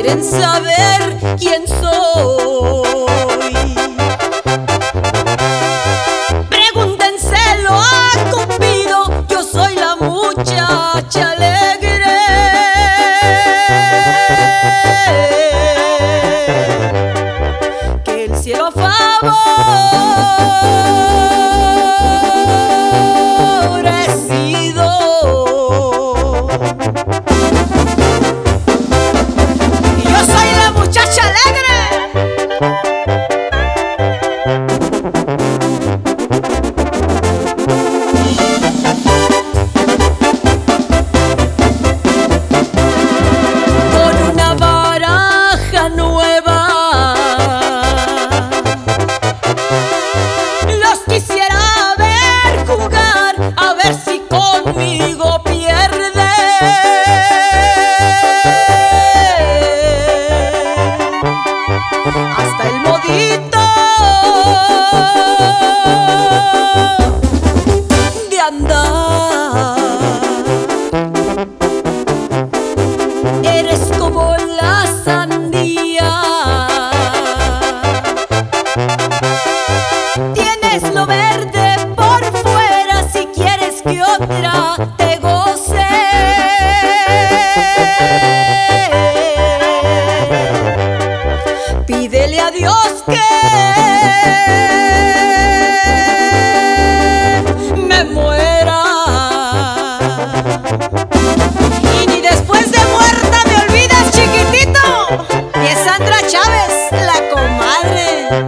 quieren saber quién soy, pregúntenselo a Cupido. Yo soy la muchacha alegre que el cielo a favorecido. Y yo soy la muchacha alegre. Con una baraja nueva los quisiera ver jugar, a ver si conmigo pierde. Hasta el modito de andar. Eres como la sandía, tienes lo verde por fuera. Si quieres que otra te goce, pídele a Dios que me muera. Y ni después de muerta me olvidas, chiquitito. Y es Sandra Chávez, la comadre.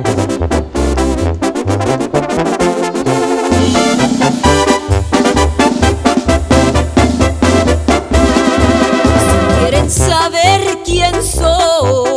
Si quieren saber quién soy,